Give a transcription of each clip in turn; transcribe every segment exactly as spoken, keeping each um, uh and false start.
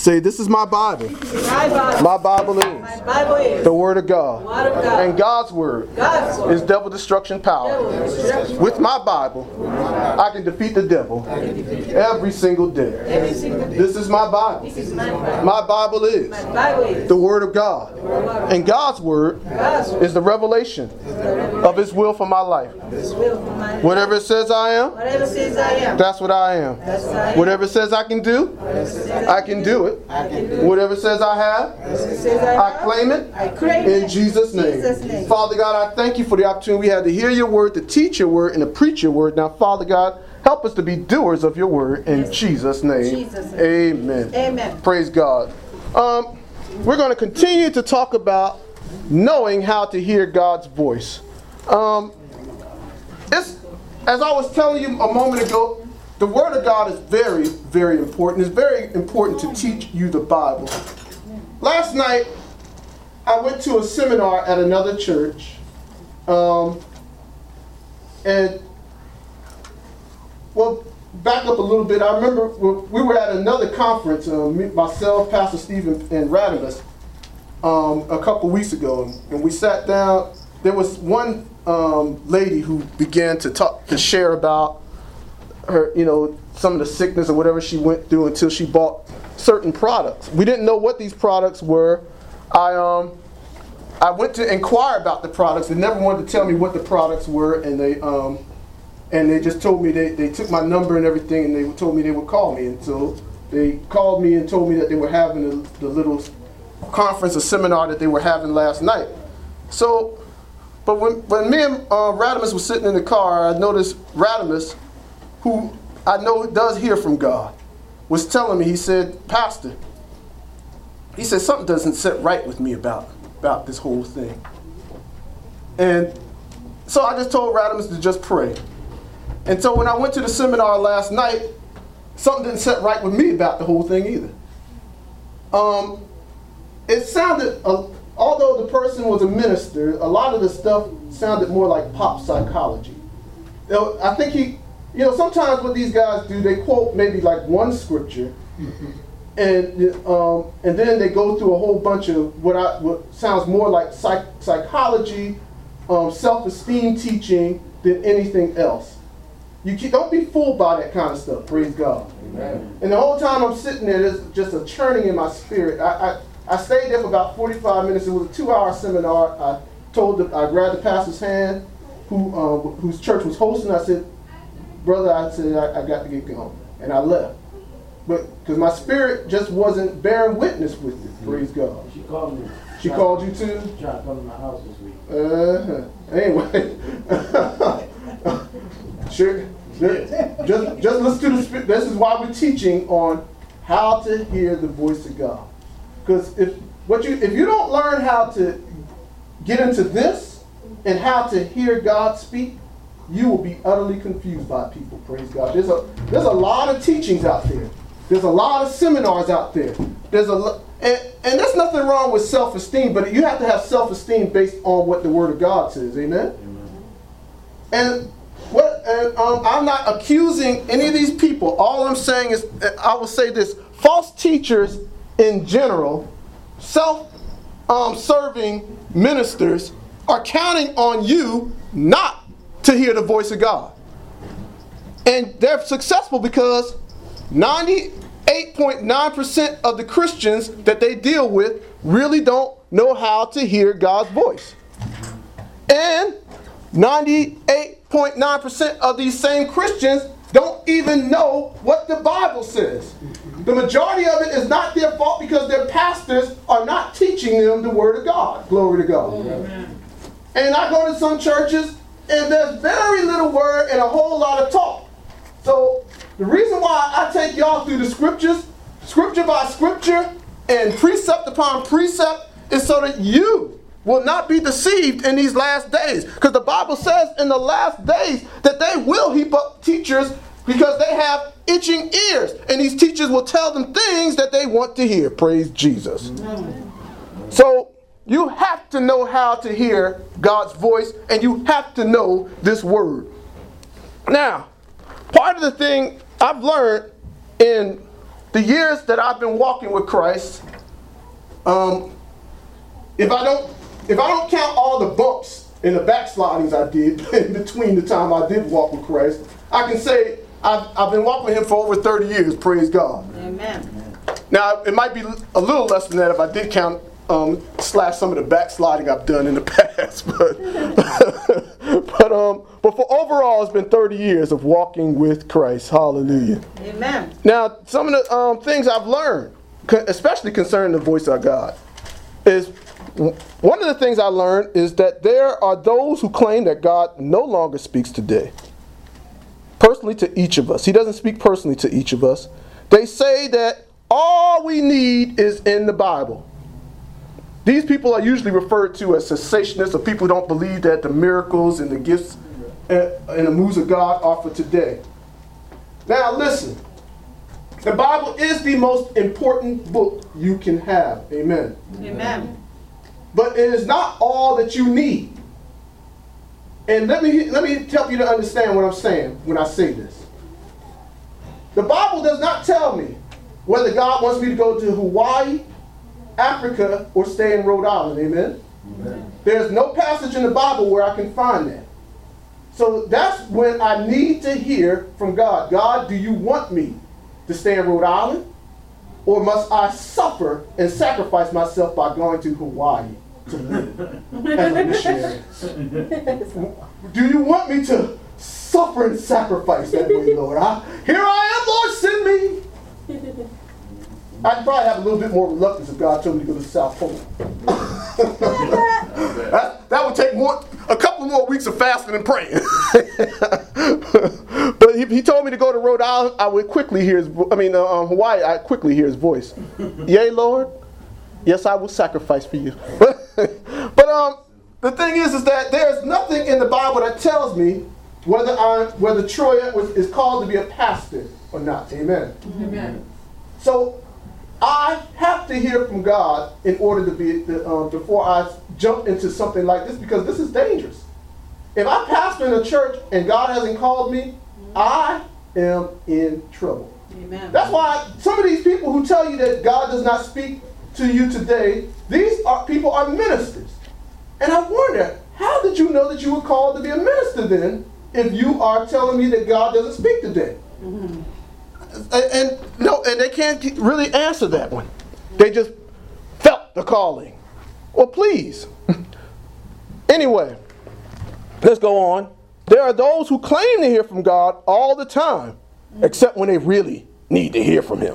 Say, this is my Bible. My Bible, my Bible is, my Bible is the Word of God. Word of God. And God's Word, God's word. is devil destruction power. Devil destruction. With my Bible, I can defeat the devil every single day. Every single day. This is my Bible. This is my Bible. My Bible is My Bible is the Word of God. And God's Word God's word. is the revelation of His will for my life. His will for my life. Whatever it says I am, Whatever says I am, that's what I am. that's what I am. Whatever it says I can do, I can do it. I can do it. Whatever it says I have, Whatever says I I have, claim it I claim in it. Jesus' name. Jesus' name. Father God, I thank you for the opportunity we had to hear your word, to teach your word, and to preach your word. Now, Father God, help us to be doers of your word in Yes. Jesus' name. Jesus' name. Amen. Amen. Praise God. Um, we're going to continue to talk about knowing how to hear God's voice. Um, it's, as I was telling you a moment ago, the Word of God is very, very important. It's very important to teach you the Bible. Last night, I went to a seminar at another church. Um, and, well, back up a little bit. I remember we were at another conference, uh, me, myself, Pastor Stephen, and Radimus, um, a couple weeks ago. And we sat down. There was one um, lady who began to talk, to share about her, you know, some of the sickness or whatever she went through until she bought certain products. We didn't know what these products were. I um I went to inquire about the products. They never wanted to tell me what the products were, and they um and they just told me they, they took my number and everything, and they told me they would call me. And so they called me and told me that they were having a, the little conference or seminar that they were having last night. So, but when when me and uh, Radimus was sitting in the car, I noticed Radimus, who I know does hear from God, was telling me, he said, Pastor, he said, something doesn't sit right with me about, about this whole thing. And so I just told Radimus to just pray. And so when I went to the seminar last night, something didn't sit right with me about the whole thing either. Um, it sounded, uh, although the person was a minister, a lot of the stuff sounded more like pop psychology. You know, I think he, you know, sometimes what these guys do, they quote maybe like one scripture, and um, and then they go through a whole bunch of what I what sounds more like psych, psychology, um, self-esteem teaching than anything else. You keep, don't be fooled by that kind of stuff. Praise God. Amen. And the whole time I'm sitting there, there's just a churning in my spirit. I, I I stayed there for about forty-five minutes. It was a two-hour seminar. I told the, I grabbed the pastor's hand, who um, whose church was hosting. I said, brother, I said, I, I got to get going. And I left. But because my spirit just wasn't bearing witness with it. Praise God. She called me. She Tried, called you too? She tried to come to my house this week. Uh-huh. Anyway. Sure. Just, just listen to the spirit. This is why we're teaching on how to hear the voice of God. Because if what you if you don't learn how to get into this and how to hear God speak, you will be utterly confused by people. Praise God. There's a there's a lot of teachings out there. There's a lot of seminars out there. There's a and, and there's nothing wrong with self-esteem, but you have to have self-esteem based on what the Word of God says. Amen. Amen. And what and, um, I'm not accusing any of these people. All I'm saying is, I will say this: false teachers in general, self-serving um, ministers are counting on you not to hear the voice of God. And they're successful because ninety-eight point nine percent of the Christians that they deal with really don't know how to hear God's voice. And ninety-eight point nine percent of these same Christians don't even know what the Bible says. The majority of it is not their fault because their pastors are not teaching them the Word of God. Glory to God. Amen. And I go to some churches and there's very little word and a whole lot of talk. So the reason why I take y'all through the scriptures, scripture by scripture, and precept upon precept, is so that you will not be deceived in these last days. Because the Bible says in the last days that they will heap up teachers because they have itching ears. And these teachers will tell them things that they want to hear. Praise Jesus. Amen. So you have to know how to hear God's voice, and you have to know this word. Now, part of the thing I've learned in the years that I've been walking with Christ, um, if I don't if I don't count all the bumps and the backslidings I did in between the time I did walk with Christ, I can say I've, I've been walking with him for over thirty years, praise God. Amen. Now, it might be a little less than that if I did count um, slash some of the backsliding I've done in the past, but but um, but for overall, it's been thirty years of walking with Christ. Hallelujah. Amen. Now, some of the um, things I've learned, especially concerning the voice of God, is one of the things I learned is that there are those who claim that God no longer speaks today. Personally to each of us. He doesn't speak personally to each of us. They say that all we need is in the Bible. These people are usually referred to as cessationists, or people who don't believe that the miracles and the gifts and the moves of God are for today. Now listen, the Bible is the most important book you can have. Amen. Amen. But it is not all that you need. And let me let me help you to understand what I'm saying when I say this. The Bible does not tell me whether God wants me to go to Hawaii, Africa, or stay in Rhode Island. Amen? Amen. There's no passage in the Bible where I can find that. So that's when I need to hear from God. God, do you want me to stay in Rhode Island? Or must I suffer and sacrifice myself by going to Hawaii to live as a missionary? Do you want me to suffer and sacrifice that way, Lord? I, here I am, Lord, send me. I'd probably have a little bit more reluctance if God told me to go to the South Pole. that, that would take more, a couple more weeks of fasting and praying. But he, he told me to go to Rhode Island. I would quickly hear his. I mean, uh, um, Hawaii. I quickly hear his voice. Yea, Lord. Yes, I will sacrifice for you. But um, the thing is, is that there's nothing in the Bible that tells me whether I, whether Troy is called to be a pastor or not. Amen. Amen. So I have to hear from God in order to be uh, before I jump into something like this, because this is dangerous. If I pastor in a church and God hasn't called me, I am in trouble. Amen. That's why some of these people who tell you that God does not speak to you today, these are people are ministers. And I wonder, how did you know that you were called to be a minister then, if you are telling me that God doesn't speak today? Mm-hmm. And, and no, and they can't really answer that one. They just felt the calling. Well, please. Anyway, let's go on. There are those who claim to hear from God all the time, except when they really need to hear from him.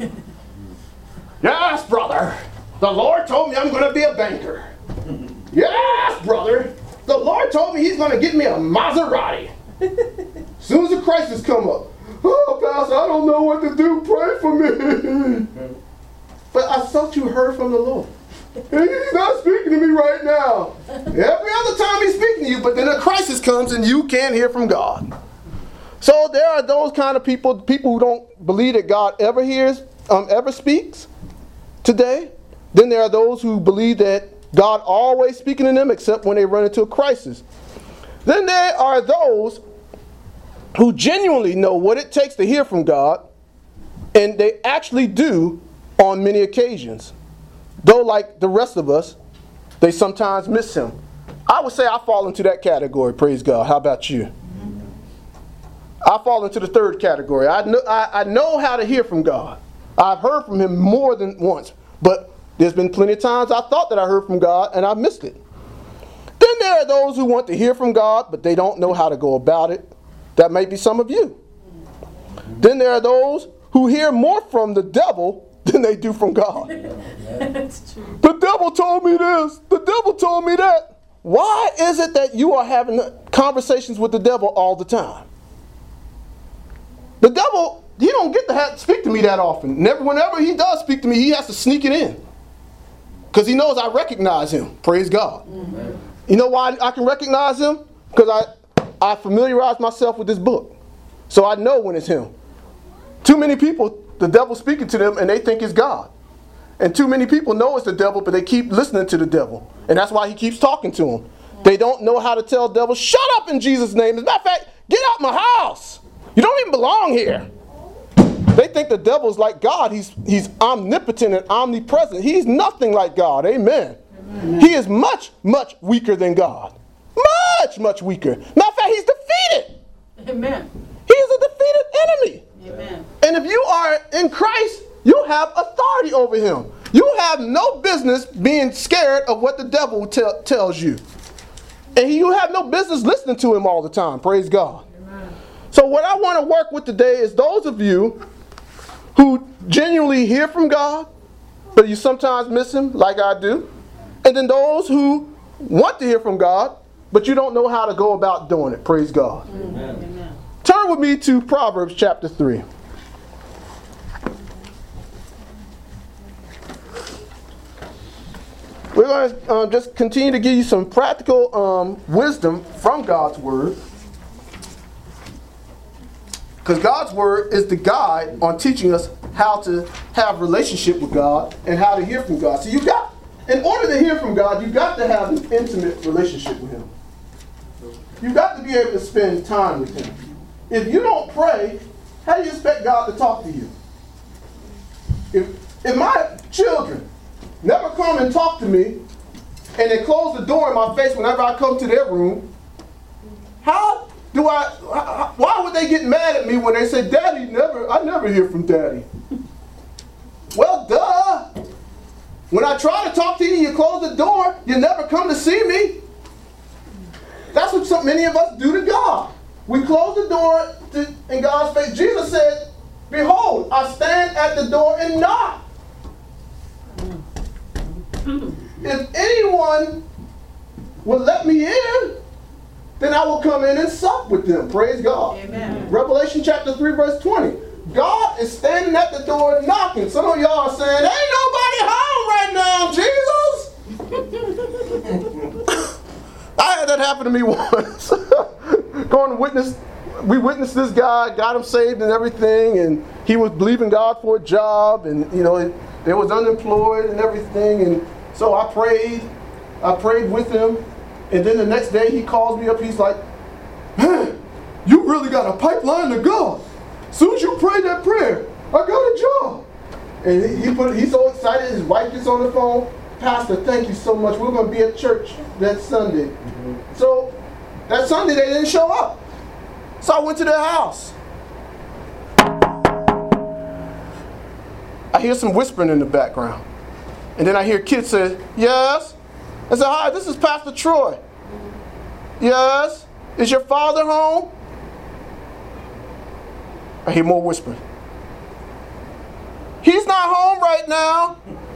Yes, brother. The Lord told me I'm going to be a banker. Yes, brother. The Lord told me he's going to get me a Maserati. As soon as the crisis come up. Oh, Pastor, I don't know what to do. Pray for me. But I thought you heard from the Lord. He's not speaking to me right now. Every other time he's speaking to you, but then a crisis comes and you can't hear from God. So there are those kind of people, people who don't believe that God ever hears, um, ever speaks today. Then there are those who believe that God always speaking to them except when they run into a crisis. Then there are those who genuinely know what it takes to hear from God, and they actually do on many occasions. Though, like the rest of us, they sometimes miss him. I would say I fall into that category, praise God. How about you? I fall into the third category. I know, I, I know how to hear from God. I've heard from him more than once, but there's been plenty of times I thought that I heard from God and I missed it. Then there are those who want to hear from God, but they don't know how to go about it. That may be some of you. Then there are those who hear more from the devil than they do from God. That's true. The devil told me this. The devil told me that. Why is it that you are having conversations with the devil all the time? The devil, he don't get to have, speak to me that often. Never, whenever he does speak to me, he has to sneak it in. Because he knows I recognize him. Praise God. Mm-hmm. You know why I can recognize him? Because I... I familiarize myself with this book. So I know when it's him. Too many people, the devil's speaking to them and they think it's God. And too many people know it's the devil, but they keep listening to the devil. And that's why he keeps talking to them. They don't know how to tell the devil, shut up in Jesus' name. As a matter of fact, get out my house. You don't even belong here. They think the devil's like God. He's, he's omnipotent and omnipresent. He's nothing like God. Amen. Amen. He is much, much weaker than God. Much, much weaker. Matter of fact, he's defeated. Amen. He is a defeated enemy. Amen. And if you are in Christ, you have authority over him. You have no business being scared of what the devil tell, tells you. And you have no business listening to him all the time. Praise God. Amen. So what I want to work with today is those of you who genuinely hear from God, but you sometimes miss him like I do. And then those who want to hear from God, but you don't know how to go about doing it. Praise God. Amen. Amen. Turn with me to Proverbs chapter three. We're going to um, just continue to give you some practical um, wisdom from God's Word. Because God's Word is the guide on teaching us how to have relationship with God and how to hear from God. So you got, in order to hear from God, you've got to have an intimate relationship with him. You've got to be able to spend time with him. If you don't pray, how do you expect God to talk to you? If, if my children never come and talk to me, and they close the door in my face whenever I come to their room, how do I, how, why would they get mad at me when they say, Daddy, never, I never hear from Daddy? Well, duh. When I try to talk to you, you close the door, you never come to see me. That's what so many of us do to God. We close the door to, in God's face. Jesus said, behold, I stand at the door and knock. If anyone will let me in, then I will come in and sup with them. Praise God. Amen. Revelation chapter three, verse twenty. God is standing at the door knocking. Some of y'all are saying, ain't nobody home right now, Jesus. I had that happen to me once. Going to witness, we witnessed this guy, got him saved and everything, and he was believing God for a job, and you know, it, they was unemployed and everything, and so I prayed, I prayed with him, and then the next day he calls me up, he's like, man, you really got a pipeline to God. As soon as you prayed that prayer, I got a job. And he put, he's so excited, his wife gets on the phone, Pastor, thank you so much. We're going to be at church that Sunday. Mm-hmm. So that Sunday they didn't show up. So I went to their house. I hear some whispering in the background. And then I hear kids say, yes. I said, hi, this is Pastor Troy. Yes. Is your father home? I hear more whispering. He's not home right now.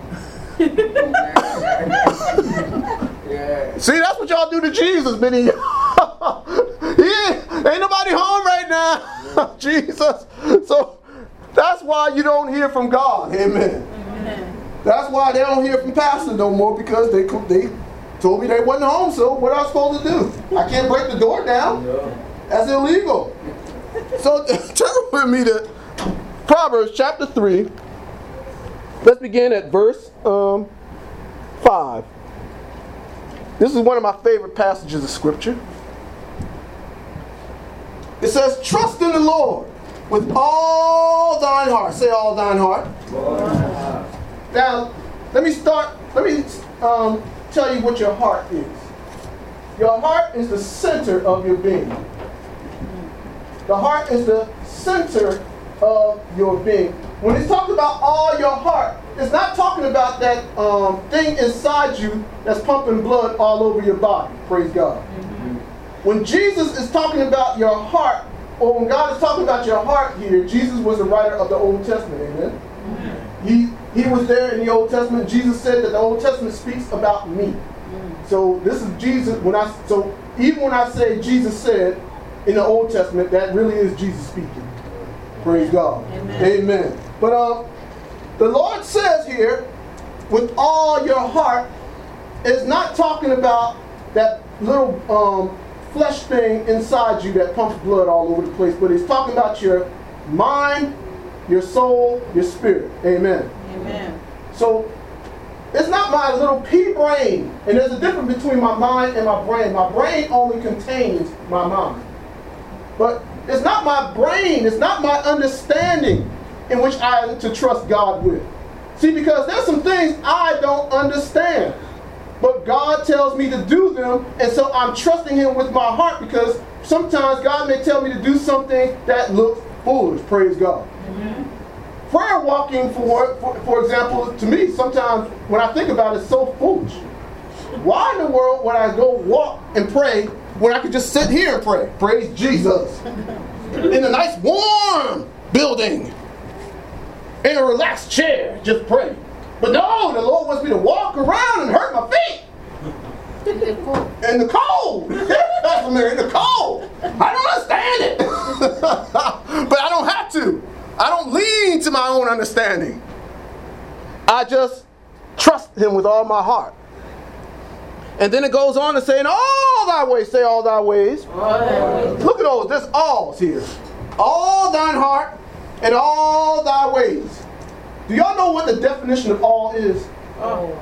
Yeah. See, that's what y'all do to Jesus, many of y'all. He ain't, ain't nobody home right now. Jesus. So that's why you don't hear from God. Amen. Amen. That's why they don't hear from Pastor no more, because they they told me they wasn't home. So what am I supposed to do? I can't break the door down. That's illegal. So turn with me to Proverbs chapter three. Let's begin at verse um, five. This is one of my favorite passages of Scripture. It says, trust in the Lord with all thine heart. Say all thine heart. Lord. Now, let me start, let me um, tell you what your heart is. Your heart is the center of your being. The heart is the center of your being. When it's talking about all your heart, it's not talking about that um, thing inside you that's pumping blood all over your body. Praise God. Mm-hmm. When Jesus is talking about your heart, or when God is talking about your heart here, Jesus was the writer of the Old Testament. Amen. Mm-hmm. He he was there in the Old Testament. Jesus said that the Old Testament speaks about me. Mm-hmm. So this is Jesus. When I so even when I say Jesus said in the Old Testament, that really is Jesus speaking. Praise God. Amen. Amen. But um, the Lord says here, with all your heart, is not talking about that little um, flesh thing inside you that pumps blood all over the place, but he's talking about your mind, your soul, your spirit. Amen. Amen. So it's not my little pea brain, and there's a difference between my mind and my brain. My brain only contains my mind. But it's not my brain, it's not my understanding in which I am to trust God with. See, because there's some things I don't understand. But God tells me to do them, and so I'm trusting him with my heart, because sometimes God may tell me to do something that looks foolish. Praise God. Amen. Prayer walking, for, for for example, to me, sometimes when I think about it, it's so foolish. Why in the world would I go walk and pray when I could just sit here and pray? Praise Jesus. In a nice warm building. In a relaxed chair, just pray. But no, the Lord wants me to walk around and hurt my feet. In the cold. Pastor Mary, in the cold. I don't understand it. But I don't have to. I don't lean to my own understanding. I just trust him with all my heart. And then it goes on to say, in all thy ways, say all thy ways. All thy ways. Look at those, there's alls here. All thine heart and all thy ways. Do y'all know what the definition of all is? Oh.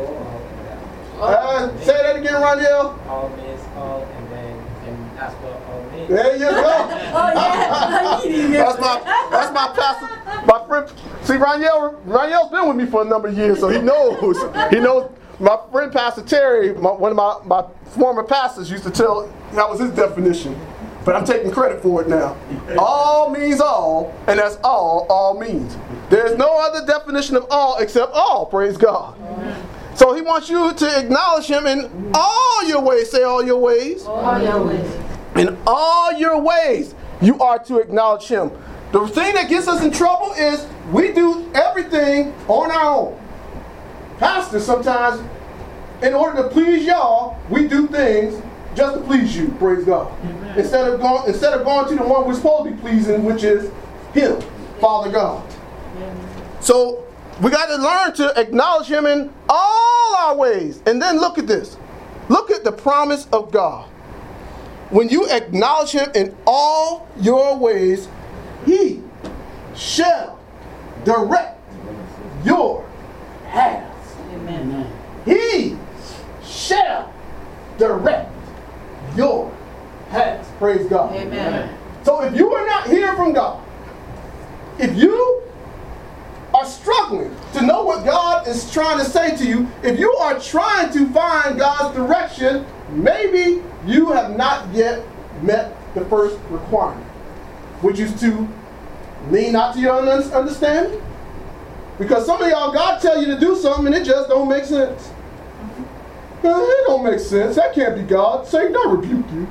Uh, say that again, Roniel. All means all, and then and that's what all means. There you go. Oh, yeah. That's my that's my pastor, my friend. See, Roniel, Roniel's been with me for a number of years, so he knows. He knows. My friend Pastor Terry, my, one of my, my former pastors, used to tell that was his definition. But I'm taking credit for it now. All means all, and that's all all means. There's no other definition of all except all, praise God. Amen. So he wants you to acknowledge him in all your ways. Say all your ways. All your ways. In all your ways, you are to acknowledge him. The thing that gets us in trouble is we do everything on our own. Pastors, sometimes, in order to please y'all, we do things just to please you, praise God. Amen. Instead of going, instead of going to the one we're supposed to be pleasing, which is him, Father God. Amen. So we got to learn to acknowledge him in all our ways. And then look at this. Look at the promise of God. When you acknowledge him in all your ways, he shall direct your paths. Amen. He shall direct your paths. Praise God. Amen. So if you are not hearing from God, if you are struggling to know what God is trying to say to you, if you are trying to find God's direction, maybe you have not yet met the first requirement, which is to lean not to your own understanding. Because some of y'all, God tell you to do something and it just don't make sense. It don't make sense. That can't be God. Satan, I rebuke you.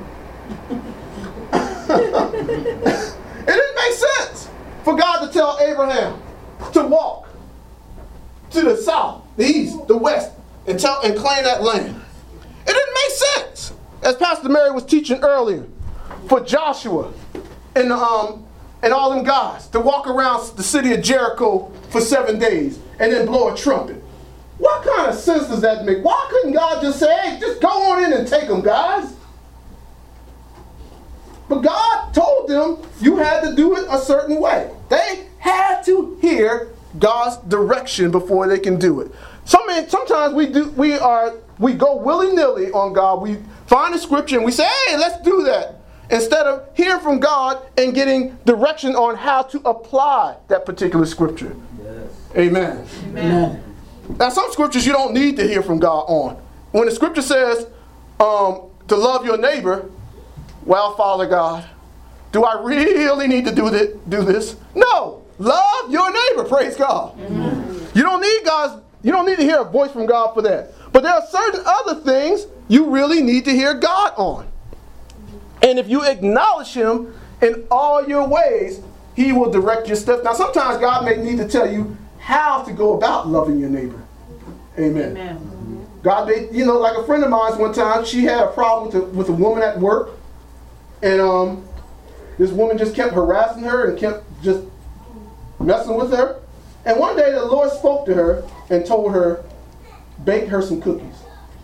It didn't make sense for God to tell Abraham to walk to the south, the east, the west, and tell and claim that land. It didn't make sense, as Pastor Mary was teaching earlier, for Joshua and um and all them guys to walk around the city of Jericho for seven days and then blow a trumpet. What kind of sense does that make? Why couldn't God just say, hey, just go on in and take them, guys? But God told them you had to do it a certain way. They had to hear God's direction before they can do it. So many, sometimes we do we are we go willy-nilly on God. We find a scripture and we say, hey, let's do that. Instead of hearing from God and getting direction on how to apply that particular scripture. Yes. Amen. Amen. Now, some scriptures you don't need to hear from God on. When the scripture says um, to love your neighbor, well, Father God, do I really need to do this? Do this? No. Love your neighbor. Praise God. Amen. You don't need God's. You don't need to hear a voice from God for that. But there are certain other things you really need to hear God on. And if you acknowledge him in all your ways, he will direct your steps. Now, sometimes God may need to tell you how to go about loving your neighbor. Amen. Amen. God may, you know, like a friend of mine one time, she had a problem with a, with a woman at work. And um, this woman just kept harassing her and kept just messing with her. And one day the Lord spoke to her and told her, bake her some cookies.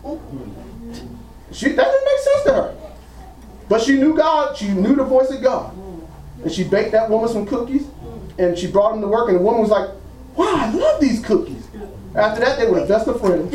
She, that didn't make sense to her. But she knew God. She knew the voice of God. And she baked that woman some cookies. And she brought them to work. And the woman was like, wow, I love these cookies. After that, they were best of friends.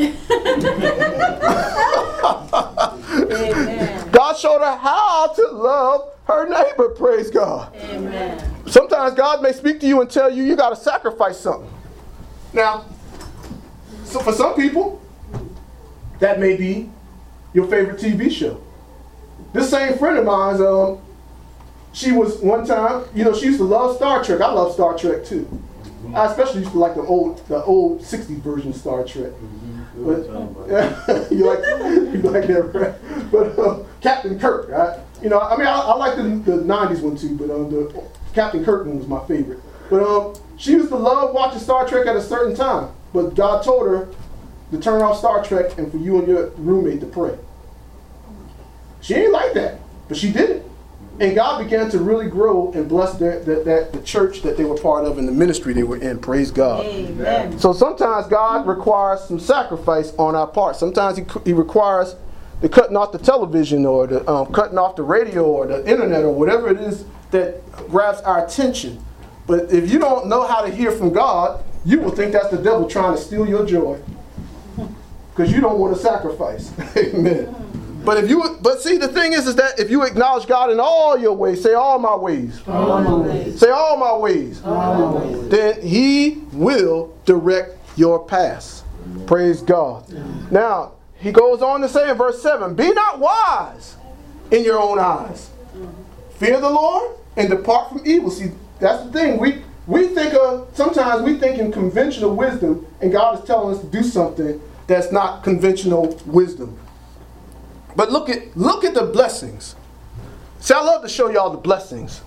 God showed her how to love her neighbor. Praise God. Amen. Sometimes God may speak to you and tell you you got to sacrifice something. Now, so for some people, that may be your favorite T V show. This same friend of mine, um, she was one time, you know, she used to love Star Trek. I love Star Trek too. I especially used to like the old, the old sixties version of Star Trek. But, you like, you like that, right? But uh, Captain Kirk, right? You know, I mean, I, I like the, the nineties one too, but um, the Captain Kirk one was my favorite. But um, she used to love watching Star Trek at a certain time. But God told her to turn off Star Trek and for you and your roommate to pray. She ain't like that, but she did it. And God began to really grow and bless that, that, that the church that they were part of and the ministry they were in. Praise God. Amen. So sometimes God requires some sacrifice on our part. Sometimes he, he requires the cutting off the television or the um, cutting off the radio or the internet or whatever it is that grabs our attention. But if you don't know how to hear from God, you will think that's the devil trying to steal your joy. Because you don't want to sacrifice. Amen. But if you, but see, the thing is, is that if you acknowledge God in all your ways, say all my ways. All my ways. Say all my ways. All my ways. Then he will direct your paths. Praise God. Now, he goes on to say in verse seven, be not wise in your own eyes. Fear the Lord and depart from evil. See, that's the thing. We we think of, sometimes we think in conventional wisdom, and God is telling us to do something that's not conventional wisdom. But look at look at the blessings. See, I love to show y'all the blessings.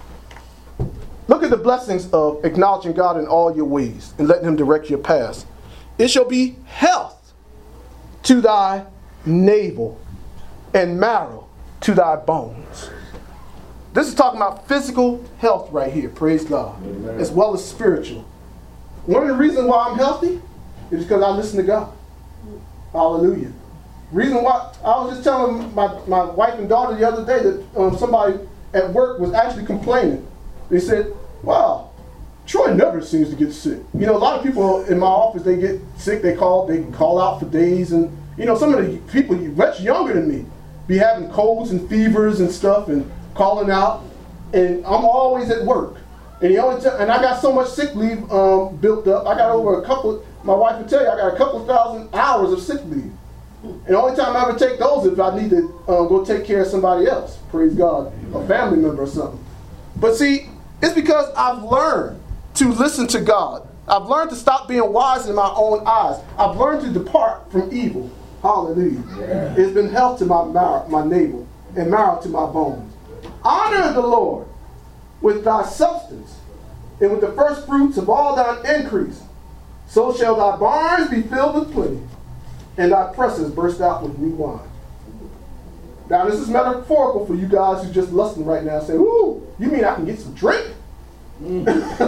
Look at the blessings of acknowledging God in all your ways and letting him direct your paths. It shall be health to thy navel and marrow to thy bones. This is talking about physical health right here, praise God, Amen. As well as spiritual. One of the reasons why I'm healthy is because I listen to God. Hallelujah. Reason why, I was just telling my, my wife and daughter the other day that um, somebody at work was actually complaining. They said, wow, Troy never seems to get sick. You know, a lot of people in my office, they get sick, they call, they can call out for days. And, you know, some of the people much younger than me be having colds and fevers and stuff and calling out. And I'm always at work. And, the only t- and I got so much sick leave um, built up. I got over a couple, my wife would tell you, I got a couple thousand hours of sick leave. And the only time I ever take those is if I need to um, go take care of somebody else. Praise God. A family member or something. But see, it's because I've learned to listen to God. I've learned to stop being wise in my own eyes. I've learned to depart from evil. Hallelujah. Yeah. It's been health to my marrow, my navel, and marrow to my bones. Honor the Lord with thy substance, and with the first fruits of all thine increase. So shall thy barns be filled with plenty, and thy presses burst out with new wine. Now this is metaphorical for you guys who just listening right now saying, ooh, you mean I can get some drink? No,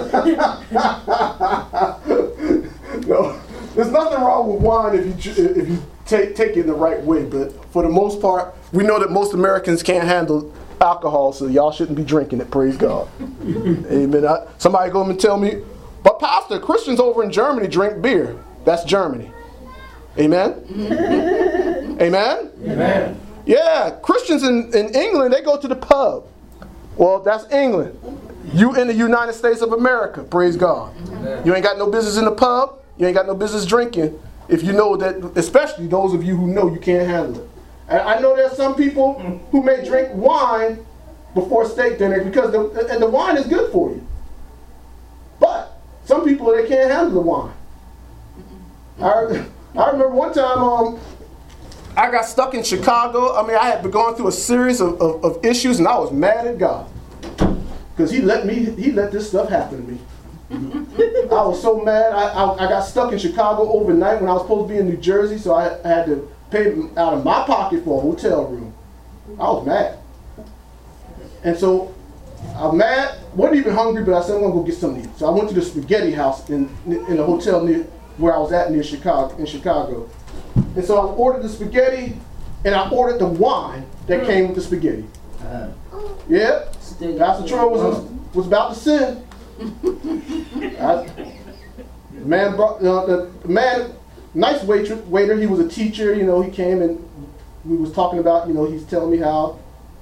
there's nothing wrong with wine if you if you take take it in the right way. But for the most part, we know that most Americans can't handle alcohol, so y'all shouldn't be drinking it. Praise God. Amen. I, somebody go and tell me, but Pastor, Christians over in Germany drink beer. That's Germany. Amen. Amen. Amen. Yeah, Christians in, in England, they go to the pub. Well, that's England. You in the United States of America, praise God. Amen. You ain't got no business in the pub. You ain't got no business drinking if you know that, especially those of you who know you can't handle it. And I know there's some people who may drink wine before steak dinner because the, and the wine is good for you. But some people, they can't handle the wine. I, I remember one time um, I got stuck in Chicago. I mean, I had been going through a series of, of, of issues, and I was mad at God. Because he let me, he let this stuff happen to me. I was so mad. I, I, I got stuck in Chicago overnight when I was supposed to be in New Jersey, so I, I had to pay out of my pocket for a hotel room. I was mad. And so, I'm mad, wasn't even hungry, but I said, I'm going to go get something to eat. So I went to the spaghetti house in, in a hotel near where I was at near Chicago, in Chicago. And so I ordered the spaghetti, and I ordered the wine that came with the spaghetti. Uh, yeah, Pastor Troy was, was about to sin. I, the man brought, uh, the, the man, nice waiter, waiter, he was a teacher, you know, he came and we was talking about, you know, he's telling me how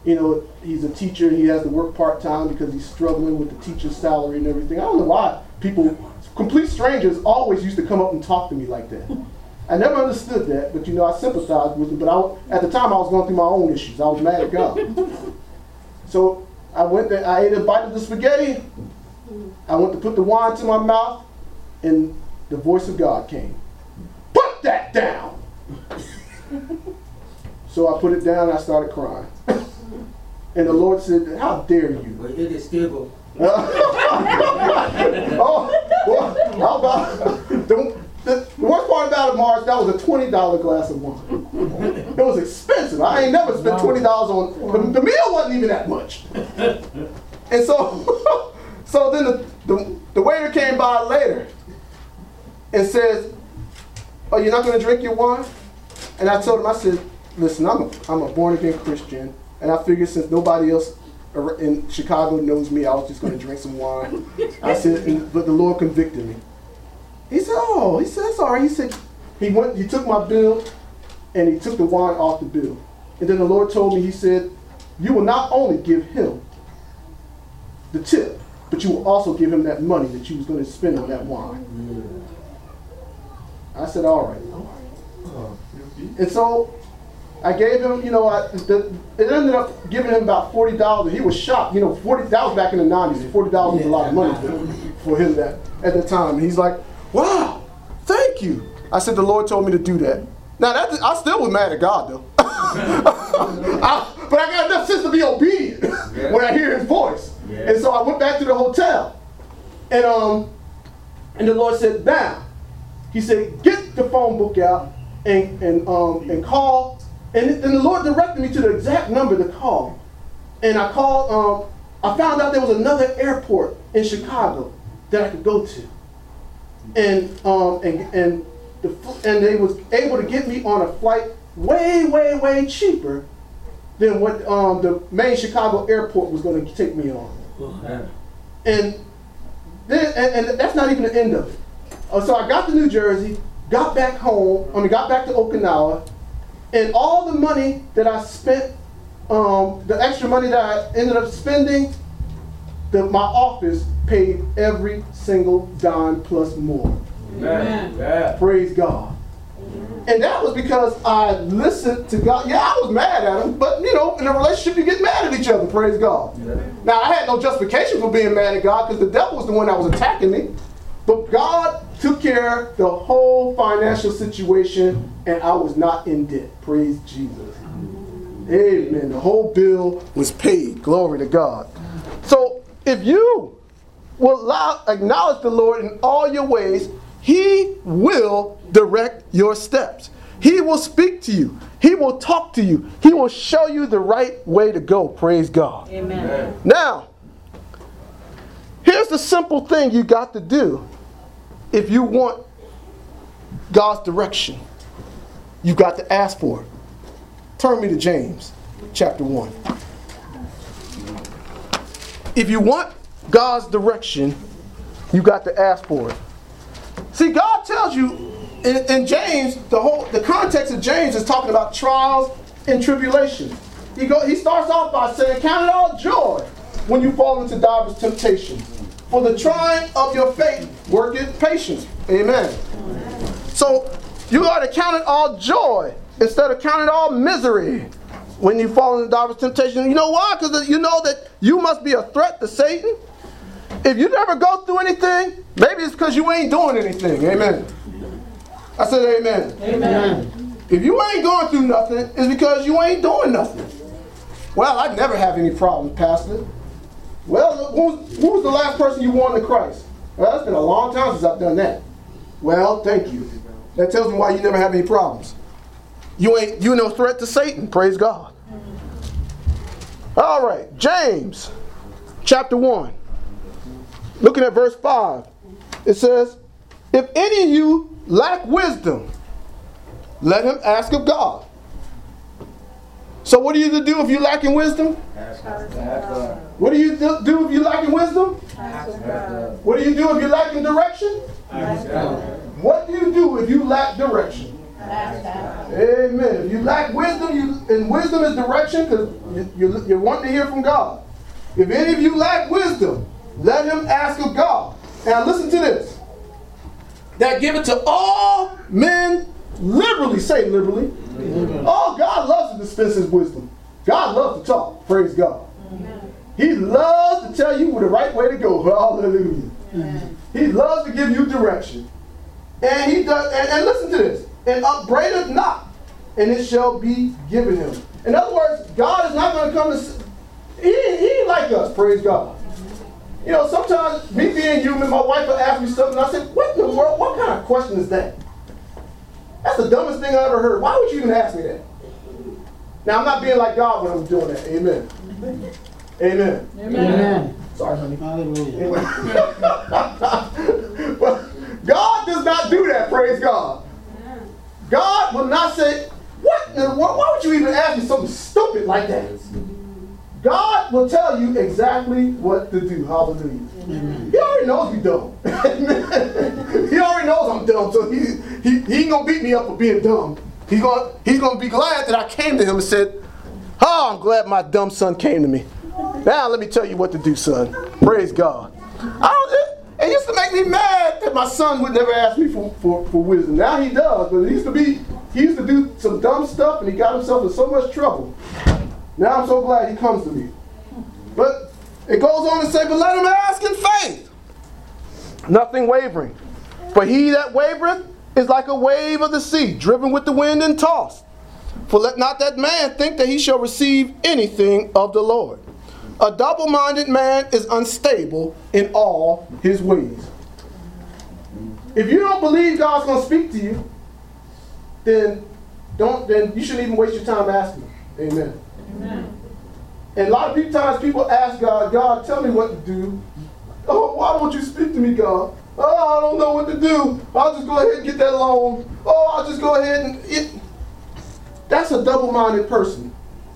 you know, he's a teacher. He has to work part-time because he's struggling with the teacher's salary and everything. I don't know why people, complete strangers, always used to come up and talk to me like that. I never understood that, but you know, I sympathized with him. But I, at the time, I was going through my own issues. I was mad at God. So I went there, I ate a bite of the spaghetti. I went to put the wine to my mouth, and the voice of God came. Put that down! So I put it down and I started crying. And the Lord said, how dare you? But it is still. Oh, well, how about, the, the, the worst part about it, Mars, that was a twenty dollar glass of wine. It was expensive. I ain't never spent twenty dollars on, the, the meal wasn't even that much. And so, so then the, the, the waiter came by later and says, oh, you're not going to drink your wine? And I told him, I said, listen, I'm a, I'm a born-again Christian, and I figured since nobody else in Chicago knows me, I was just going to drink some wine. I said, and, but the Lord convicted me. He said, oh, he said, that's all right. He said, he went, he took my bill, and he took the wine off the bill. And then the Lord told me, he said, you will not only give him the tip, but you will also give him that money that you was going to spend on that wine. I said, all right. And so I gave him, you know, I, the, it ended up giving him about forty dollars. He was shocked. You know, forty that was back in the nineties. forty dollars was a lot of money for, for him that, at the time. He's like, wow, thank you. I said, the Lord told me to do that. Now, that, I still was mad at God, though. I, but I got enough sense to be obedient yeah. when I hear his voice. Yeah. And so I went back to the hotel. And, um, and the Lord said, now, he said, get the phone book out and, and, um, and call. And then the Lord directed me to the exact number to call. And I called, um, I found out there was another airport in Chicago that I could go to. And, um, and, and, the, and they was able to get me on a flight way, way, way cheaper than what um, the main Chicago airport was going to take me on. And, then, and, and that's not even the end of it. Uh, so I got to New Jersey, got back home, I mean, got back to Okinawa, and all the money that I spent, um, the extra money that I ended up spending, the, my office paid every single dime plus more. Amen. Yeah. Praise God. Amen. And that was because I listened to God. Yeah, I was mad at him, but you know, in a relationship you get mad at each other. Praise God. Yeah. Now, I had no justification for being mad at God because the devil was the one that was attacking me. But God took care of the whole financial situation, and I was not in debt. Praise Jesus. Amen. The whole bill was paid. Glory to God. So if you will allow, acknowledge the Lord in all your ways, he will direct your steps. He will speak to you. He will talk to you. He will show you the right way to go. Praise God. Amen. Amen. Now, here's the simple thing you got to do if you want God's direction. You got to ask for it. Turn me to James chapter one. If you want God's direction, you got to ask for it. See, God tells you in, in James, the whole the context of James is talking about trials and tribulations. He go he starts off by saying, count it all joy when you fall into divers temptations. For the trying of your faith worketh patience. Amen. So you got to count it all joy instead of counting it all misery when you fall into divers temptations. You know why? Because you know that you must be a threat to Satan. If you never go through anything, maybe it's because you ain't doing anything. Amen. I said amen. Amen. If you ain't going through nothing, it's because you ain't doing nothing. Well, I never have any problems, Pastor. Well, who, who was the last person you won to Christ? Well, it's been a long time since I've done that. Well, thank you. That tells me why you never have any problems. You ain't you no threat to Satan. Praise God. All right, James chapter one. Looking at verse five. It says, if any of you lack wisdom, let him ask of God. So what do you do if you're lacking wisdom? Ask God. What do you do if you're lacking wisdom? Ask God. What do you do if you're lacking direction? Ask God. What do you do if you lack direction? Amen. If you lack wisdom, you and wisdom is direction, because you, you, you want to hear from God. If any of you lack wisdom, let him ask of God. Now listen to this. That give it to all men liberally. Say liberally. Liberally. Oh, God loves to dispense his wisdom. God loves to talk. Praise God. Amen. He loves to tell you the right way to go. Hallelujah. Amen. He loves to give you direction. And he does. And, and listen to this. And upbraideth not, and it shall be given him. In other words, God is not going to come to. He, he ain't like us. Praise God. You know, sometimes me being human, my wife will ask me something, and I say, what in the world? What kind of question is that? That's the dumbest thing I ever heard. Why would you even ask me that? Now, I'm not being like God when I'm doing that. Amen. Amen. Amen. Amen. Sorry, honey. Hallelujah. Anyway. But God does not do that, praise God. God will not say, what in the world? Why would you even ask me something stupid like that? God will tell you exactly what to do. Hallelujah. Amen. He already knows you're dumb. He already knows I'm dumb, so he, he, he ain't going to beat me up for being dumb. He's going he's gonna be glad that I came to him and said, oh, I'm glad my dumb son came to me. Now let me tell you what to do, son. Praise God. I don't, it, it used to make me mad that my son would never ask me for, for, for wisdom. Now he does, but he used to be, he used to do some dumb stuff and he got himself in so much trouble. Now I'm so glad he comes to me. But it goes on to say, but let him ask in faith, nothing wavering. For he that wavereth is like a wave of the sea, driven with the wind and tossed. For let not that man think that he shall receive anything of the Lord. A double-minded man is unstable in all his ways. If you don't believe God's going to speak to you, then don't. Then you shouldn't even waste your time asking him. Amen. Amen. And a lot of times people ask God, God, tell me what to do. Oh, why don't you speak to me, God? Oh, I don't know what to do. I'll just go ahead and get that loan. Oh, I'll just go ahead and... It. That's a double-minded person.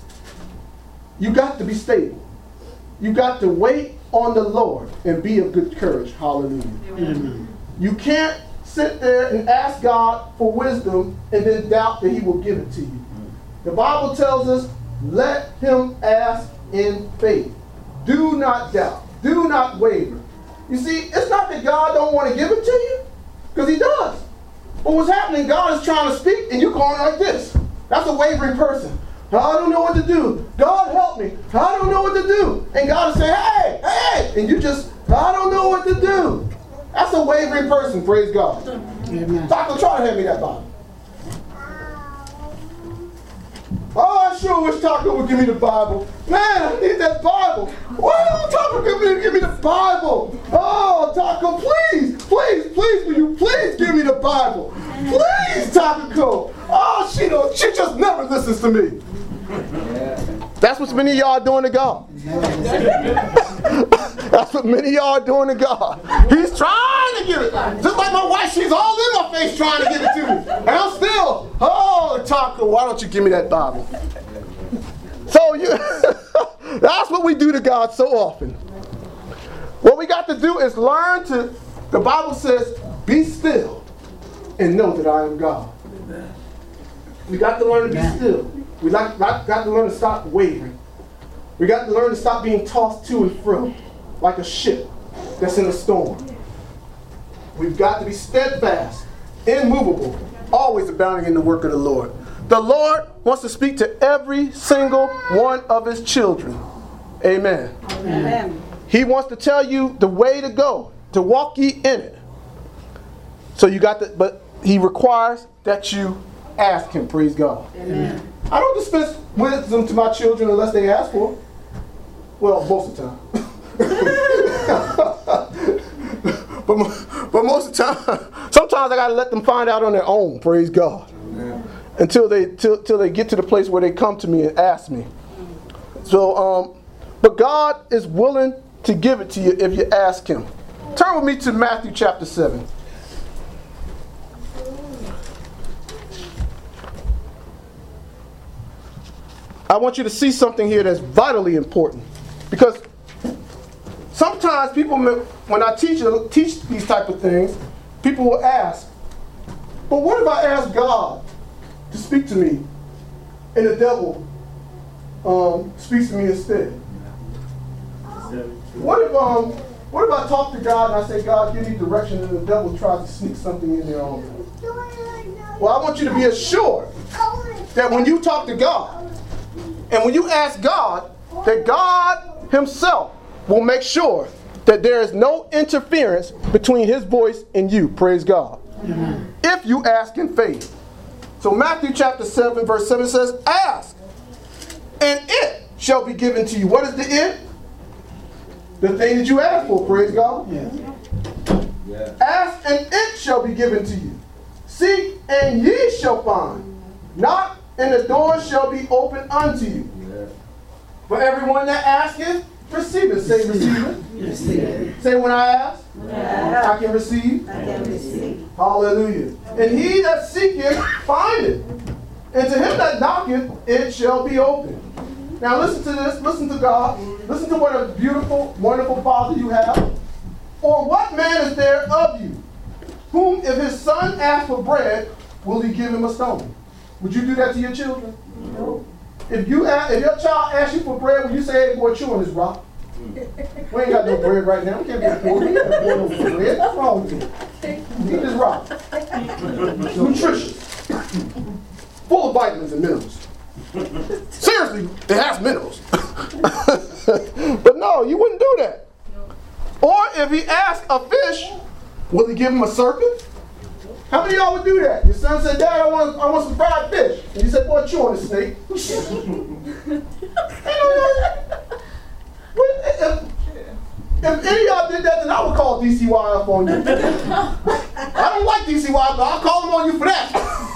You got to be stable. You got to wait on the Lord and be of good courage. Hallelujah. Amen. You can't sit there and ask God for wisdom and then doubt that he will give it to you. The Bible tells us, let him ask in faith. Do not doubt. Do not waver. You see, it's not that God don't want to give it to you, because he does. But what's happening, God is trying to speak, and you're going like this. That's a wavering person. I don't know what to do. God help me. I don't know what to do. And God is saying, hey, hey, and you just, I don't know what to do. That's a wavering person, praise God. Amen. Doctor, try to hand me that Bible. Oh, I sure wish Taco would give me the Bible. Man, I need that Bible. Why don't Taco give me, give me the Bible? Oh, Taco, please, please, please, will you please give me the Bible? Please, Taco. Oh, she don't, she just never listens to me. That's what many of y'all are doing to God. That's what many of y'all are doing to God. He's trying to give it. Just like my wife, she's all in my face trying to give it to me. And I'm still, oh, Taco, why don't you give me that Bible? So you, that's what we do to God so often. What we got to do is learn to, the Bible says, be still and know that I am God. We got to learn to be still. We got, got to learn to stop wavering. We got to learn to stop being tossed to and fro like a ship that's in a storm. We've got to be steadfast, immovable, always abounding in the work of the Lord. The Lord wants to speak to every single one of his children. Amen. Amen. He wants to tell you the way to go, to walk ye in it. So you got to, but he requires that you ask him, praise God. Amen. I don't dispense wisdom to my children unless they ask for it. Well, most of the time. but, but most of the time, sometimes I got to let them find out on their own, praise God. Amen. Until they till, till they get to the place where they come to me and ask me. So, um, but God is willing to give it to you if you ask him. Turn with me to Matthew chapter seven. I want you to see something here that's vitally important. Because sometimes people, when I teach, teach these type of things, people will ask, but what if I ask God to speak to me, and the devil um, speaks to me instead? What if um, what if I talk to God and I say, God, give me direction, and the devil tries to sneak something in there on me? Well, I want you to be assured that when you talk to God, and when you ask God, that God himself will make sure that there is no interference between his voice and you. Praise God. Amen. If you ask in faith. So Matthew chapter seven, verse seven says, ask, and it shall be given to you. What is the it? The thing that you ask for, praise God. Yeah. Yeah. Ask, and it shall be given to you. Seek, and ye shall find. Knock, and the door shall be opened unto you. Yeah. For everyone that asketh, receive it. Say receive it. Receive. Say when I ask, yeah. I can receive. I can receive. Hallelujah. And he that seeketh, findeth. And to him that knocketh, it shall be opened. Now listen to this. Listen to God. Listen to what a beautiful, wonderful Father you have. Or what man is there of you, whom if his son asks for bread, will he give him a stone? Would you do that to your children? No. If you ask, if your child asks you for bread, will you say, hey, boy, chew on this rock? We ain't got no bread right now. We can't get poor. We ain't got no bread. What's wrong with you? Eat this rock. Nutritious. Full of vitamins and minerals. Seriously, it has minerals. But no, you wouldn't do that. Or if he asks a fish, will he give him a serpent? How many of y'all would do that? Your son said, Dad, I want, I want some fried fish. And you said, boy, chew on this snake. If, if any of y'all did that, then I would call D C Y up on you. I don't like D C Y, but I'll call them on you for that.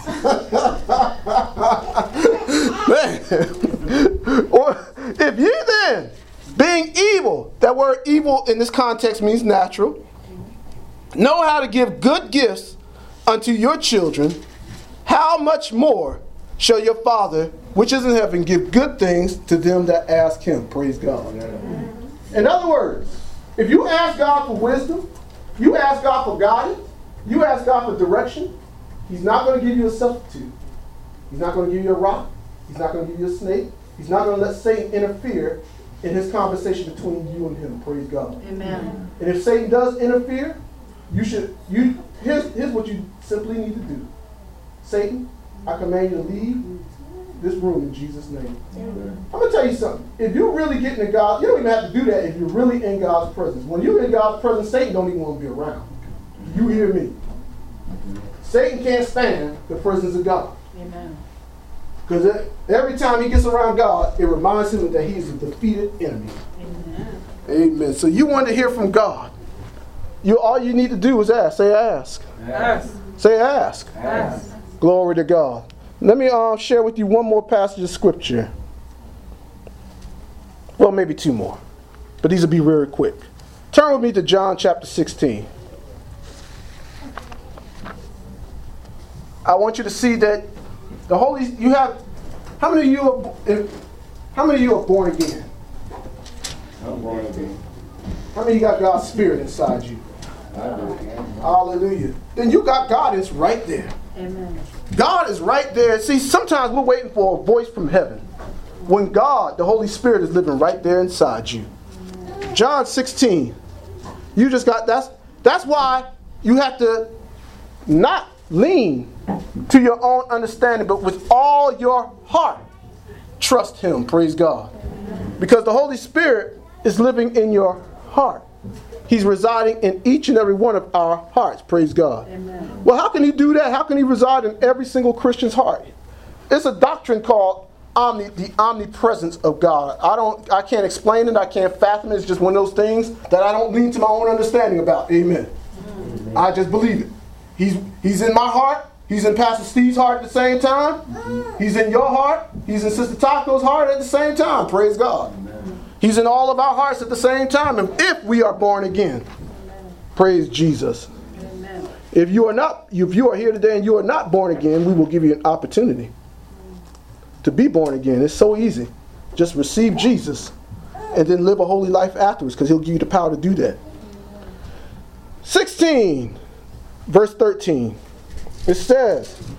Man. Or if ye then, being evil, that word evil in this context means natural, know how to give good gifts unto your children, how much more shall your Father, which is in heaven, give good things to them that ask him. Praise God. In other words, if you ask God for wisdom, you ask God for guidance, you ask God for direction, he's not going to give you a substitute. He's not going to give you a rock. He's not going to give you a snake. He's not going to let Satan interfere in his conversation between you and him. Praise God. Amen. And if Satan does interfere, you should, you, here's, here's what you simply need to do. Satan, I command you to leave this room in Jesus' name. Amen. I'm going to tell you something. If you're really getting to God, you don't even have to do that if you're really in God's presence. When you're in God's presence, Satan don't even want to be around. You hear me? Satan can't stand the presence of God. Amen. Because every time he gets around God, it reminds him that he's a defeated enemy. Amen. Amen. So you want to hear from God. You, all you need to do is ask. Say ask. Ask. Say ask. Ask. Glory to God. Let me uh, share with you one more passage of scripture. Well, maybe two more. But these will be very quick. Turn with me to John chapter sixteen. I want you to see that the Holy, you have, how many of you are, if, how many of you are born again? I'm born again. How many of you got God's Spirit inside you? I do. Hallelujah. Then you got God is right there. Amen. God is right there. See, sometimes we're waiting for a voice from heaven. When God, the Holy Spirit, is living right there inside you. Amen. John sixteen. You just got, that's, that's why you have to not lean to your own understanding, but with all your heart, trust him. Praise God. Because the Holy Spirit is living in your heart. He's residing in each and every one of our hearts. Praise God. Amen. Well, how can he do that? How can he reside in every single Christian's heart? It's a doctrine called omni, the omnipresence of God. I don't, I can't explain it. I can't fathom it. It's just one of those things that I don't lean to my own understanding about. Amen. Amen. I just believe it. He's, he's in my heart. He's in Pastor Steve's heart at the same time. He's in your heart. He's in Sister Taco's heart at the same time. Praise God. Amen. He's in all of our hearts at the same time. And if we are born again, amen. Praise Jesus. Amen. If you are not, if you are here today and you are not born again, we will give you an opportunity to be born again. It's so easy. Just receive Jesus and then live a holy life afterwards, because he'll give you the power to do that. sixteen, verse thirteen. It says,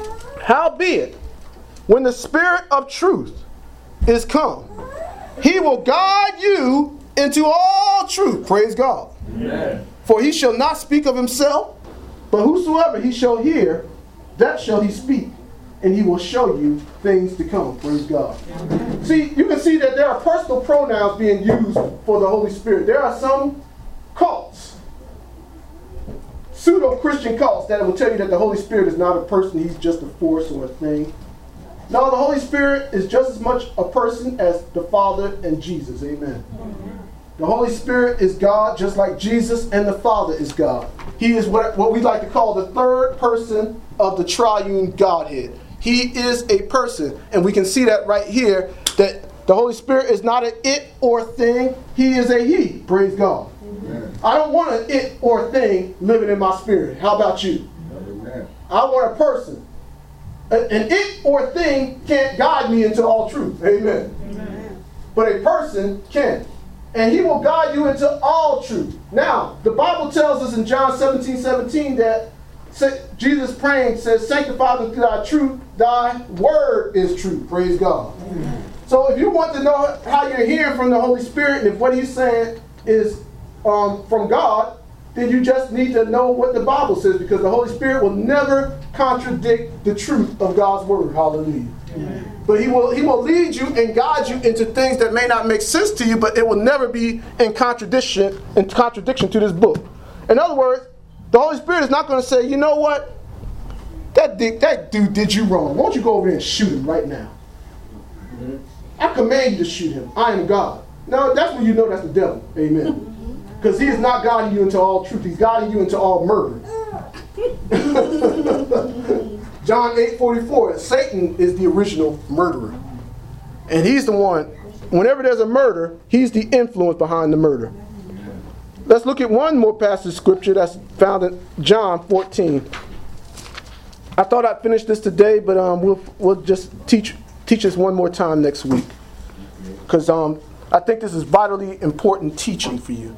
Howbeit, when the Spirit of truth is come, he will guide you into all truth. Praise God. Amen. For he shall not speak of himself, but whosoever he shall hear, that shall he speak, and he will show you things to come. Praise God. See, you can see that there are personal pronouns being used for the Holy Spirit. There are some cults, pseudo-Christian cults, that will tell you that the Holy Spirit is not a person, he's just a force or a thing. No, the Holy Spirit is just as much a person as the Father and Jesus. Amen. The Holy Spirit is God just like Jesus, and the Father is God. He is what, what we like to call the third person of the triune Godhead. He is a person, and we can see that right here, that the Holy Spirit is not an it or thing. He is a he. Praise God. Amen. I don't want an it or thing living in my spirit. How about you? Amen. I want a person. An it or thing can't guide me into all truth. Amen. Amen. But a person can. And he will guide you into all truth. Now, the Bible tells us in John seventeen seventeen that Jesus praying says, sanctify them through thy truth, thy word is truth. Praise God. Amen. So if you want to know how you're hearing from the Holy Spirit, and if what he's saying is um, from God, then you just need to know what the Bible says, because the Holy Spirit will never contradict the truth of God's word. Hallelujah. Amen. But he will, he will lead you and guide you into things that may not make sense to you, but it will never be in contradiction, in contradiction to this book. In other words, the Holy Spirit is not going to say, you know what? That, di- that dude did you wrong. Why don't you go over there and shoot him right now? Mm-hmm. I command you to shoot him. I am God. No, that's when you know that's the devil. Amen. Because he is not guiding you into all truth. He's guiding you into all murder. John eight forty-four, Satan is the original murderer. And he's the one, whenever there's a murder, he's the influence behind the murder. Let's look at one more passage of scripture that's found in John fourteen. I thought I'd finish this today, but um, we'll we'll just teach teach us one more time next week, because um, I think this is vitally important teaching for you.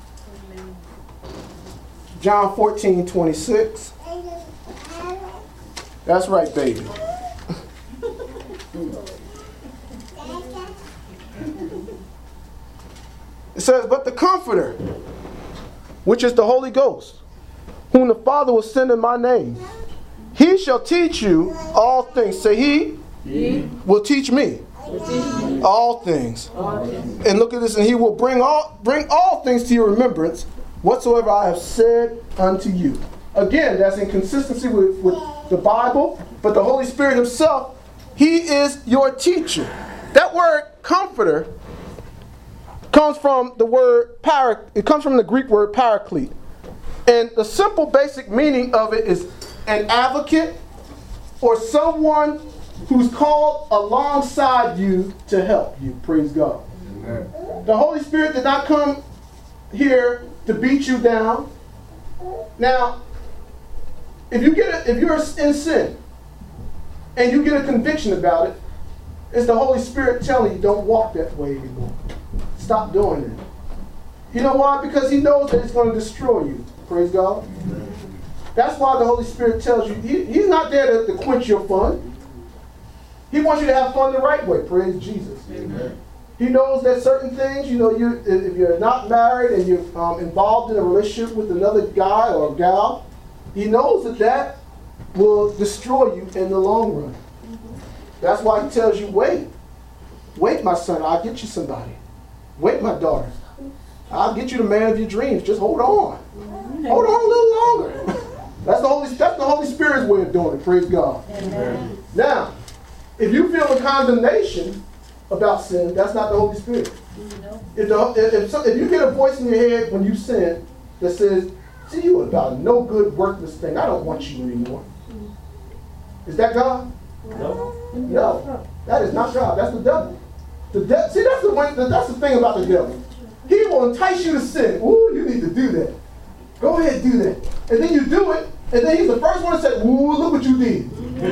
John fourteen twenty-six. That's right, baby. It says, but the Comforter, which is the Holy Ghost, whom the Father will send in my name, he shall teach you all things. Say he, he. will teach me all things. all things. And look at this, and he will bring all bring all things to your remembrance, whatsoever I have said unto you. Again, that's in consistency with, with the Bible, but the Holy Spirit himself, he is your teacher. That word comforter comes from the word para, it comes from the Greek word paraclete. And the simple basic meaning of it is an advocate or someone who's called alongside you to help you. Praise God. Amen. The Holy Spirit did not come here to beat you down. Now, if you get a, if you're in sin and you get a conviction about it, it's the Holy Spirit telling you don't walk that way anymore. Stop doing it. You know why? Because he knows that it's going to destroy you. Praise God. Amen. That's why the Holy Spirit tells you, he, he's not there to, to quench your fun. He wants you to have fun the right way. Praise Jesus. Amen. He knows that certain things, you know, you if you're not married and you're um, involved in a relationship with another guy or gal, he knows that that will destroy you in the long run. That's why he tells you, wait. Wait, my son, I'll get you somebody. Wait, my daughter. I'll get you the man of your dreams. Just hold on. Hold on a little longer. That's the Holy, that's the Holy Spirit's way of doing it. Praise God. Amen. Now, if you feel a condemnation about sin, that's not the Holy Spirit. If, the, if, if, so, if you get a voice in your head when you sin that says, see, you about no good, worthless thing. I don't want you anymore. Is that God? No. No. That is not God. That's the devil. The de- See, that's the, one, that's the thing about the devil. He will entice you to sin. Ooh, you need to do that. Go ahead and do that. And then you do it, and then he's the first one to say, ooh, look what you did.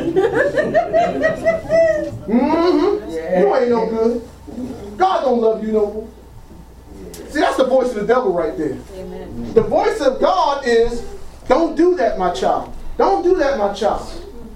mm-hmm. Yeah. You ain't no good. God don't love you no more. See, that's the voice of the devil right there. Amen. The voice of God is, don't do that, my child. Don't do that, my child.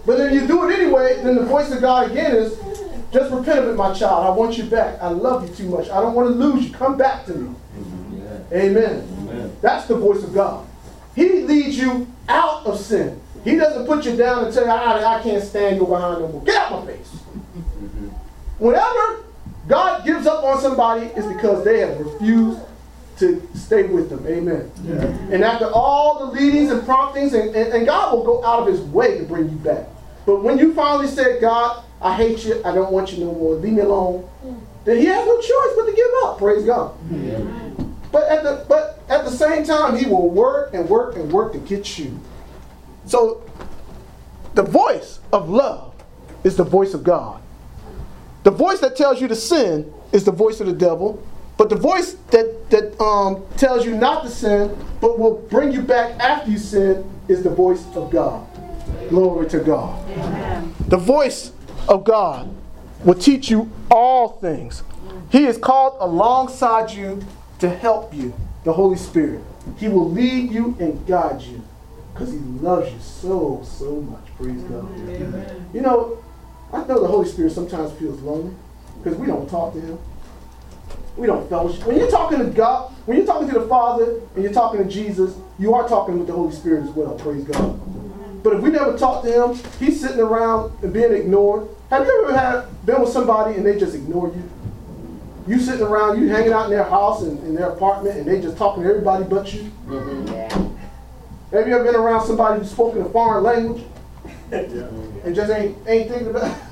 But if you do it anyway, then the voice of God again is, just repent of it, my child. I want you back. I love you too much. I don't want to lose you. Come back to me. Yeah. Amen. Amen. That's the voice of God. He leads you out of sin. He doesn't put you down and tell you, I, I can't stand you behind no more. Get out my face. Mm-hmm. Whenever God gives up on somebody, it's because they have refused to stay with them. Amen. Yeah. And after all the leadings and promptings, and, and, and God will go out of his way to bring you back. But when you finally said, God, I hate you, I don't want you no more, leave me alone, then he has no choice but to give up. Praise God. Yeah. But at the but at the same time, he will work and work and work to get you. So the voice of love is the voice of God. The voice that tells you to sin is the voice of the devil. But the voice that, that um, tells you not to sin, but will bring you back after you sin, is the voice of God. Glory to God. Amen. The voice of God will teach you all things. He is called alongside you to help you, the Holy Spirit. He will lead you and guide you because he loves you so, so much. Praise God. Amen. You know, I know the Holy Spirit sometimes feels lonely because we don't talk to him. We don't fellowship. When you're talking to God, when you're talking to the Father and you're talking to Jesus, you are talking with the Holy Spirit as well. Praise God. But if we never talk to him, he's sitting around and being ignored. Have you ever had been with somebody and they just ignore you? You sitting around, you hanging out in their house and in their apartment, and they just talking to everybody but you? Mm-hmm. Yeah. Have you ever been around somebody who's spoken a foreign language yeah. and just ain't ain't thinking about it?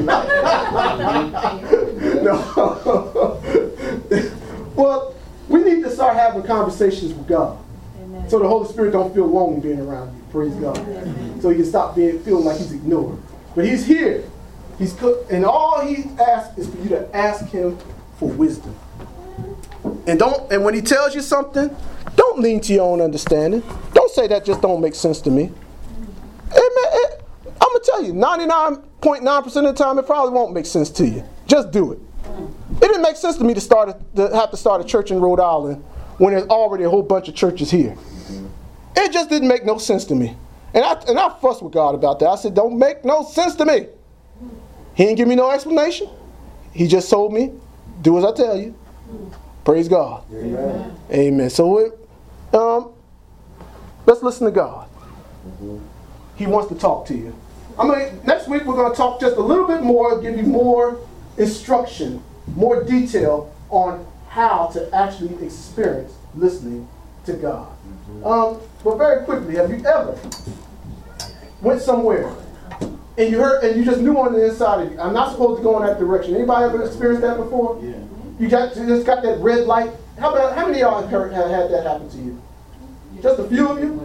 No. Well, we need to start having conversations with God. Amen. So the Holy Spirit don't feel lonely being around you. Praise God. Amen. So he can stop being feeling like he's ignored. But he's here. He's cooked, and all he asks is for you to ask him for wisdom. And don't and when he tells you something, don't lean to your own understanding. Don't say that just don't make sense to me. It, it, I'm gonna tell you, ninety-nine point nine percent of the time it probably won't make sense to you. Just do it. It didn't make sense to me to start a, to have to start a church in Rhode Island when there's already a whole bunch of churches here. It just didn't make no sense to me. And I and I fussed with God about that. I said, don't make no sense to me. He didn't give me no explanation. He just told me, do as I tell you. Praise God. Amen. Amen. So it, um, let's listen to God. Mm-hmm. He wants to talk to you. I mean, next week we're going to talk just a little bit more, give you more instruction, more detail on how to actually experience listening to God. Mm-hmm. Um, but very quickly, have you ever went somewhere and you heard and you just knew on the inside of you, I'm not supposed to go in that direction? Anybody ever experienced that before? Yeah. You got you just got that red light. How about how many of y'all have heard, have had that happen to you? Just a few of you?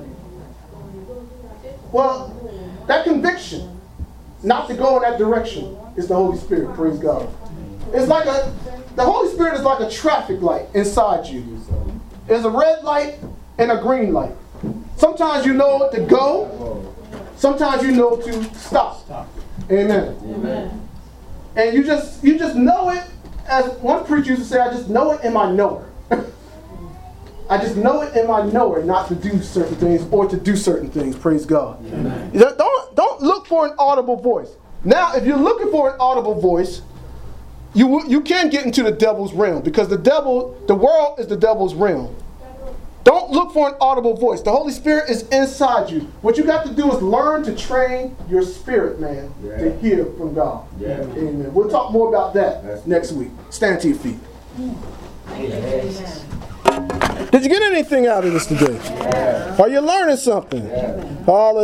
Well, that conviction not to go in that direction is the Holy Spirit. Praise God. It's like a the Holy Spirit is like a traffic light inside you. There's a red light and a green light. Sometimes you know to go. Sometimes you know to stop. Amen. Amen. And you just you just know it. As one preacher used to say, I just know it in my knower. I just know it in my knower not to do certain things or to do certain things. Praise God. Amen. Don't, don't look for an audible voice. Now, if you're looking for an audible voice, you, you can get into the devil's realm because the devil, the world is the devil's realm. Don't look for an audible voice. The Holy Spirit is inside you. What you got to do is learn to train your spirit, man, yeah. to hear from God. Yeah. Amen. We'll talk more about that That's next week. Stand to your feet. Yes. Did you get anything out of this today? Yeah. Are you learning something? Yeah. Hallelujah.